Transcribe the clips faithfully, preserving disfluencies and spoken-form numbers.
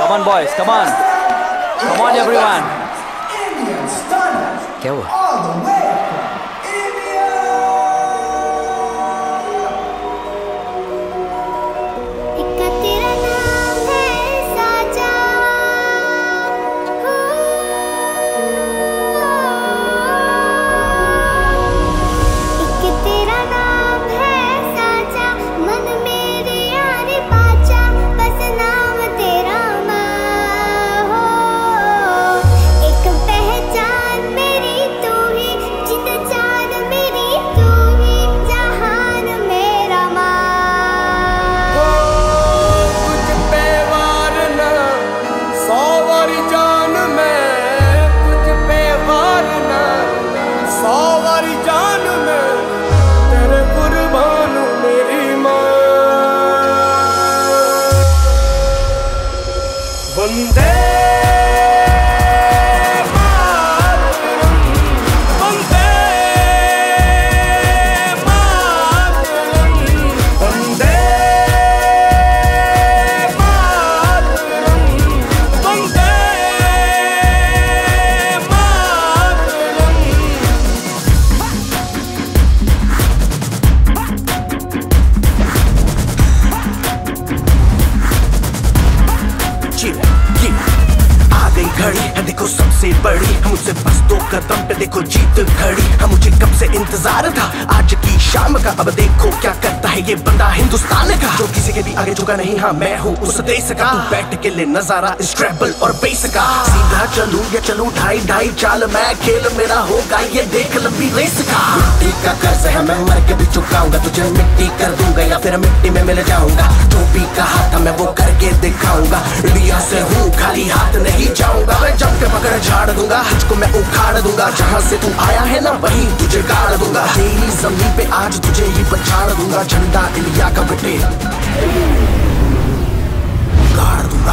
Come on boys, come on. Come on everyone. क्या हुआ? वंदे मातरम, वंदे मातरम, वंदे मातरम, वंदे मातरम। घड़ी है देखो सबसे बड़ी, हम मुझसे बस दो कदम पे देखो जीत खड़ी। हम मुझे कब से इंतजार था आज की शाम का, अब देखो क्या करता है ये बंदा हिंदुस्तान का, जो किसी के भी आगे झुका नहीं। हाँ मैं हूँ उस देश का, तू बैठ के ले नजारा इस ट्रैवल और बेस का। सीधा चलूं या चलूं ढाई ढाई चाल, मैं खेल मेरा होगा ये देख लंबी रेस का। मिट्टी का कर्ज है मैं मर के भी चुकाऊंगा, तुझे मिट्टी कर दूंगा या फिर मिट्टी में मिल जाऊंगा। जो भी कहा था मैं वो करके दिखाऊंगा, इंडिया से हूँ खाली हाथ नहीं जाऊंगा। मैं जब के पकड़ झाड़ दूंगा, तुझको मैं उखाड़ दूंगा। जहाँ से तू आया है ना वहीं तुझे गाड़ दूंगा। तेरी जमीन पे आज तुझे ही पछाड़ दूंगा। झंडा इंडिया का बेटे गाड़ दूंगा।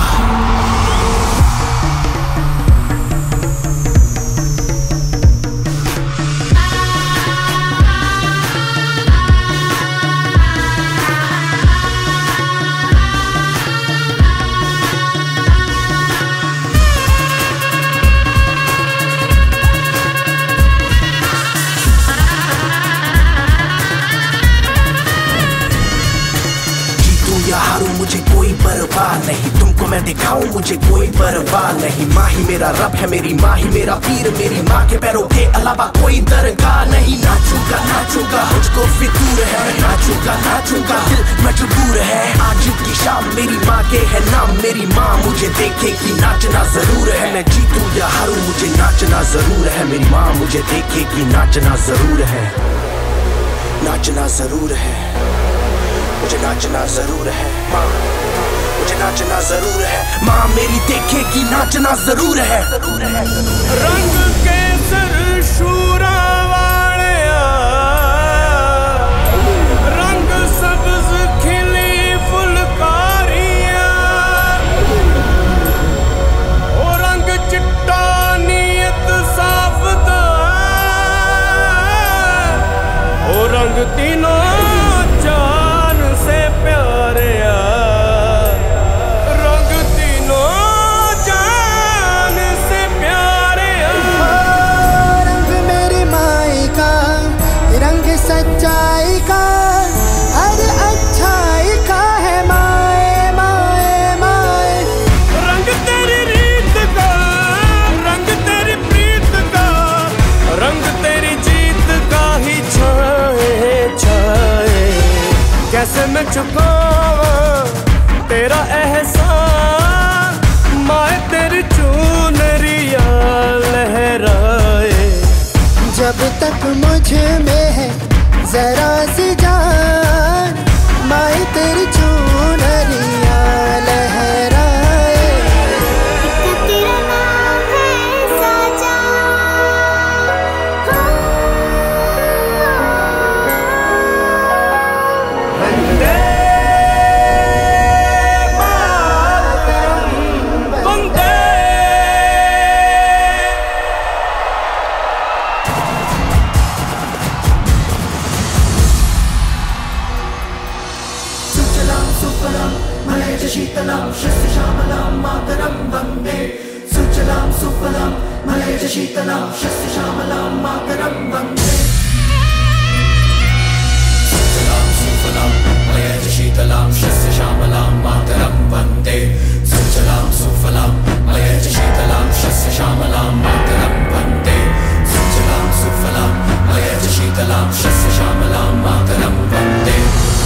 हारूं मुझे कोई परवाह नहीं, तुमको मैं दिखाऊं मुझे कोई परवाह नहीं। माँ ही मेरा रब है, मेरी माँ ही मेरा पीर, मेरी माँ के पैरों के अलावा कोई दरगाह नहीं। नाचूंगा नाचूंगा मुझको फितूर है, मैं नाचूंगा नाचूंगा दिल मजबूर है। आज की शाम मेरी माँ के है नाम, मेरी माँ मुझे देखेगी नाचना जरूर है। मैं जीतूं या हारूं मुझे नाचना जरूर है। मेरी माँ मुझे देखेगी नाचना जरूर है, नाचना जरूर है, मुझे नाचना जरूर है। माँ मुझे नाचना जरूर है, माँ मेरी देखेगी नाचना जरूर है, जरूर है, जरूर है। रंग केसर शूरा वालिया, रंग सब्ज खिली फुलकारियां, ओ रंग चिट्टा नीयत साफ दा, ओ रंग तीनों जान से प्यारे, रंग तीनों जान से प्यारे। रंग मेरी माई का, रंग सच्चाई का, हर अच्छाई का है माए माए माए। रंग तेरी रीत का, रंग तेरी प्रीत का, रंग तेरी जीत का ही छाए छाए। कैसे मैं चुकावां तेरा एहसान, माए तेरी चुनरिया लहराए। जब तक मुझ में है जरा सी जान, माई तेरी चुनरिया लहराए। तेरा नाम है साजा, वंदे शीतलां शस्य श्यामलां मातरं वन्दे सुजलां सुफलां मयज शीतलां शस्य श्यामलां मातरं वन्दे सुजलां सुफलां मयज शीतलां शस्य श्यामलां मातरं वन्दे सुजलां सुफलां मयज शीतलां शस्य श्यामलां मातरं वन्दे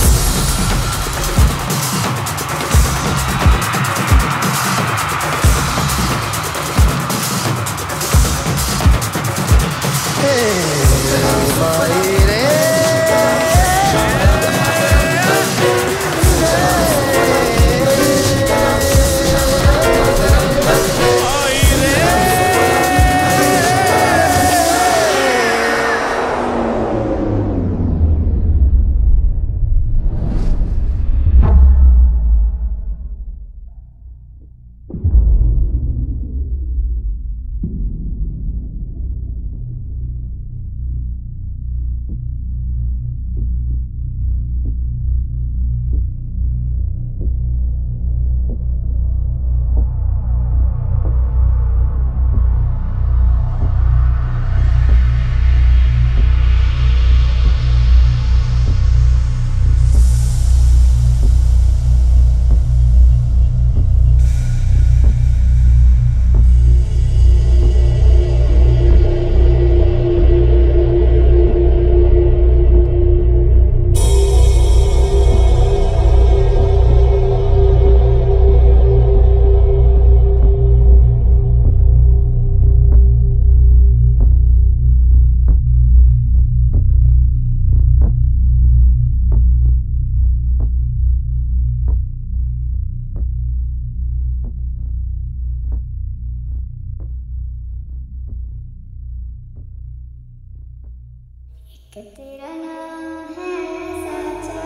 तेरा नाम है साचा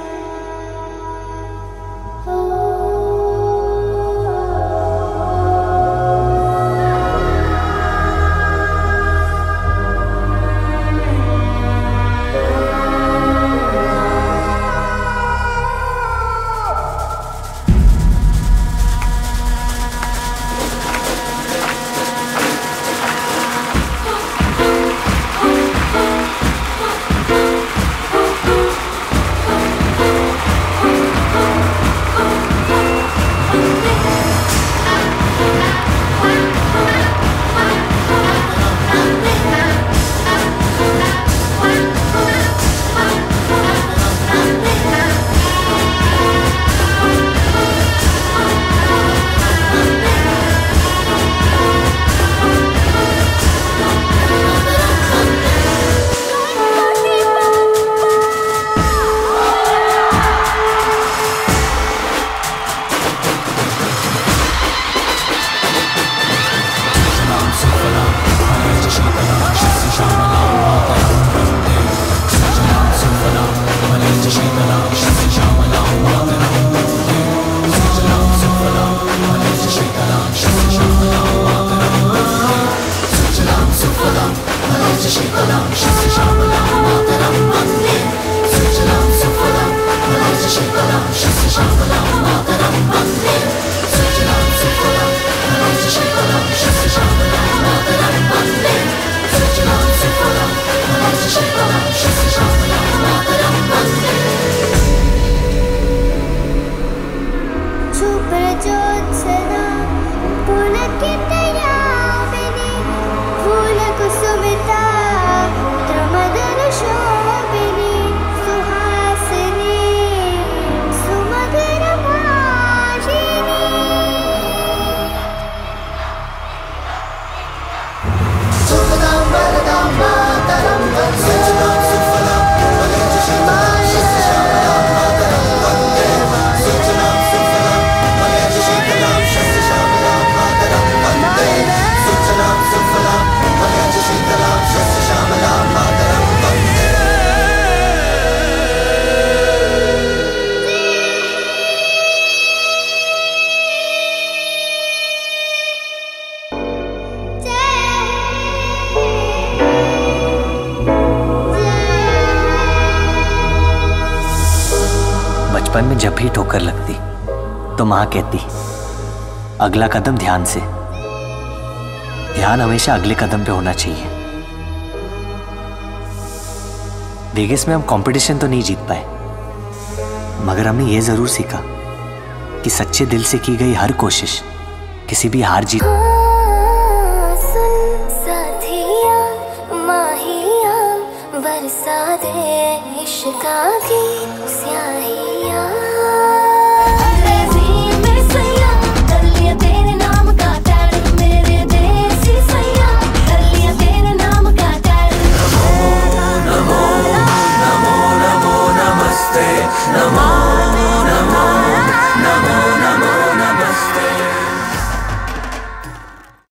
हो बचपन में जब भी ठोकर लगती तो माँ कहती अगला कदम ध्यान से, ध्यान हमेशा अगले कदम पे होना चाहिए। वेगस में हम कंपटीशन तो नहीं जीत पाए, मगर हमने ये जरूर सीखा कि सच्चे दिल से की गई हर कोशिश किसी भी हार जीत। सुन साथिया माहिया बरसा दे इश्क का गीत।